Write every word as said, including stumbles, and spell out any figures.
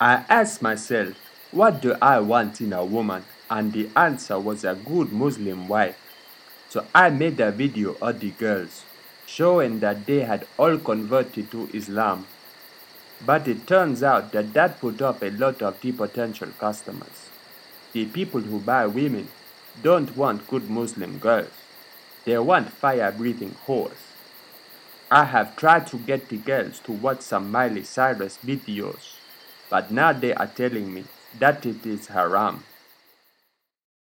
I asked myself, what do I want in a woman? And the answer was a good Muslim wife. So I made a video of the girls, showing that they had all converted to Islam. But it turns out that that put up a lot of the potential customers. The people who buy women don't want good Muslim girls. They want fire-breathing whores. I have tried to get the girls to watch some Miley Cyrus videos, but now they are telling me that it is haram.